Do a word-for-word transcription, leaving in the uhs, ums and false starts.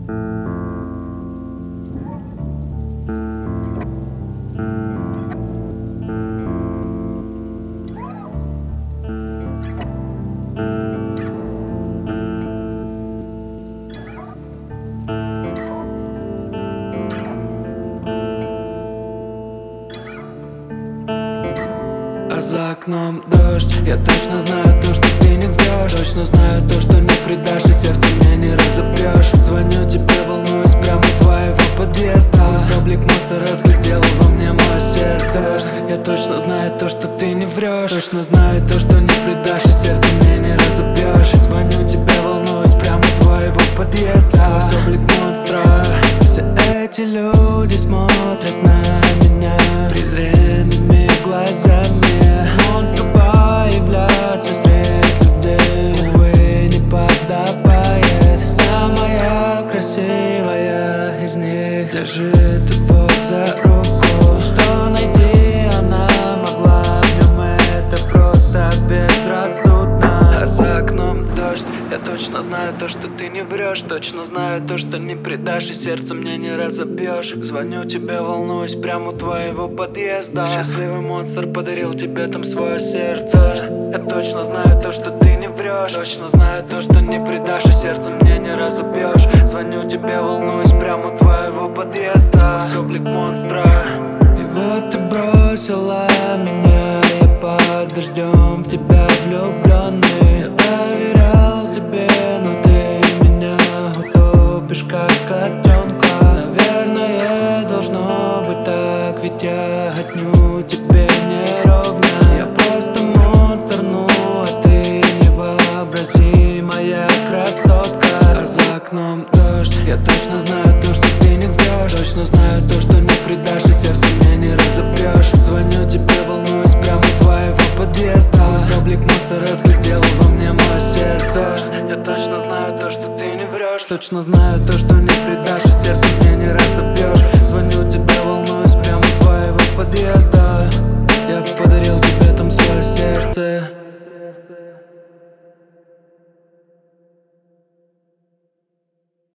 А за окном дождь. Я точно знаю то, что ты не врешь. Точно знаю то, что не предашь, и сердце мне не разобьешь. Звоню тебе, волнуюсь, прямо твоего подъезда. Сквозь облик мусора разглядела во мне мое сердце. Я точно знаю то, что ты не врешь. Точно знаю то, что не предашь, и сердце мне не разобьешь. Звоню тебе, волнуюсь, прямо твоего подъезда. Сквозь облик монстра. Все эти люди смотрят на меня презренными глазами. Монстру появляться среди людей, увы, не подобает. Самая красивая из них держит его за руку. Что найти она могла в нем, это просто безрассудно. А за окном дождь. Я точно знаю то, что ты не врешь. Точно знаю то, что не предашь, и сердце мне не разобьешь. Звоню тебе, волнуюсь, прямо у твоего подъезда. Счастливый монстр подарил тебе там свое сердце. Я точно знаю то, что ты не врешь. Точно знаю то, что не предашь, и сердце мне не разобьешь. Звоню тебе, волнуюсь, прямо у твоего подъезда. Сквозь облик монстра. И вот ты бросила меня, я под дождем в тебя влюбленный. Я доверял тебе, но ты меня утопишь как котенка. Наверное, должно быть так, ведь я отнюдь тебе не ровня. Я просто монстр, ну а ты невообразимая красотка. А за окном дождь. Я точно знаю то, что ты не врешь. Точно знаю то, что не предашь, и сердце мне не разобьешь. Звоню тебе, волнуюсь, прямо у твоего подъезда. Сквозь облик мусора разглядела во мне мое сердце. Я точно знаю то, что ты не врешь. Точно знаю то, что не предашь, и сердце мне не разобьешь. Звоню тебе, волнуюсь, прямо у твоего подъезда. Я под